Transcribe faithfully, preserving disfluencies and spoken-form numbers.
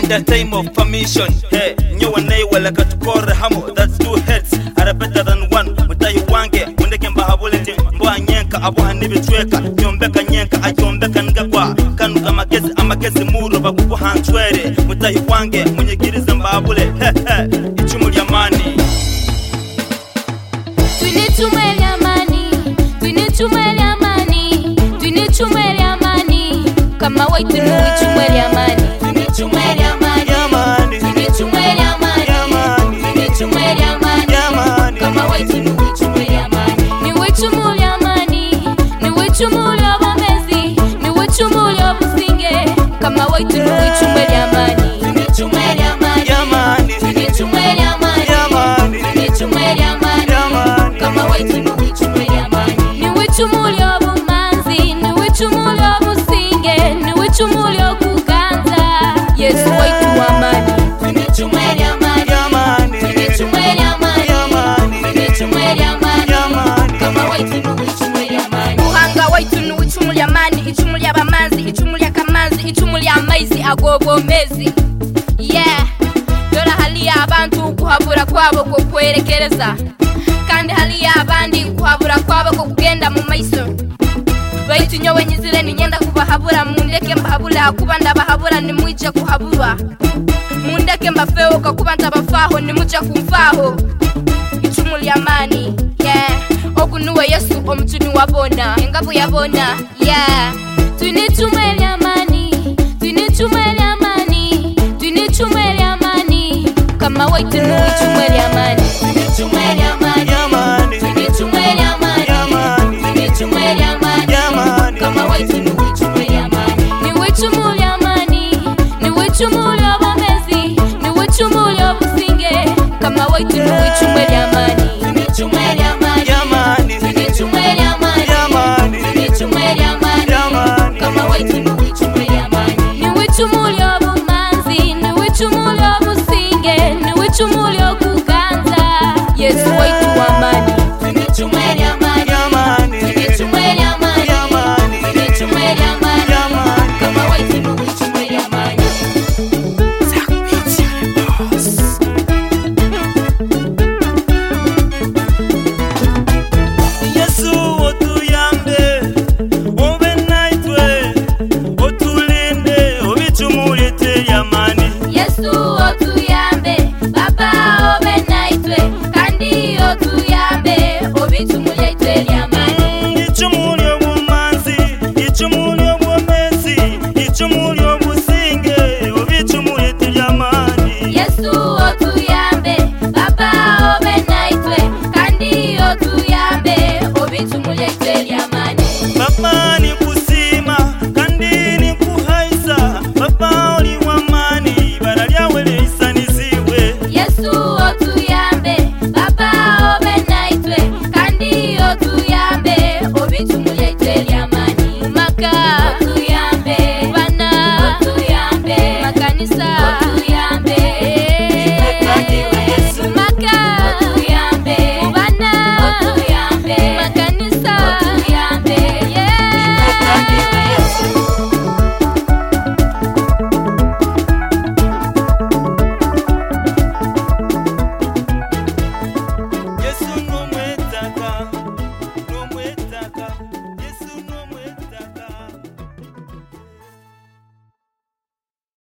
the time of permission. Hey, you and I will like a core hamo. That's two heads are better than one. Mutayi wange, when they can bahabulete, Mboa nyenka, Abu Hanibi Tweka, Yombeka nyenka, Ayombeka ngakwa, Kanu kamakezi, amakezi muro, Bakubu hantwere, Mutayi wange, mwenye giriza mbabule, he he, ichumu liamani. Twinichume liamani, twinichume liamani, twinichume liamani, kama waitu nuichume liamani. Twinichume liamani, twinichume liamani, twinichume liamani, kama waitu nuichume liamani. Niwichumu liamani, niwichumu liabamezi, niwichumu liabusinge, kama waitu nuichume liamani. Twinichume liamani, twinichume liamani, twinichume liamani, kama waitu nuichume liamani. Niwichumu liabumanzi, niwichumu liabusinge, niwichumu liakuganza, Yesu waitu amani. Twinichume liamani, twinichume liamani, twinichume liamani, kama waitu nuichume liamani. Uhanga waitu nuichumu liamani, ichumu liabamanzi, ichumu liakamanzi, ichumu liamaizi agobomezi. Yeah, dora hali ya abantu kuhabura kwabo ko kwerekereza, kandi hali ya abandi kuhabura kwabo ko kugenda mu maiso. Baitu nyowe nyizire ninyenda kubahabura, mundeke mbahabura kuba ndabahabura nimwije kuhabura. Mundeke mbafeho kuba ndabafaho nimuje kumfaho. Ichumu liamani, yeah, ogunuwe Yesu omutuni wabona, engabu yabona, yeah. Twinichume liamani, twinichume liamani, twinichume liamani, kama waitu nuichume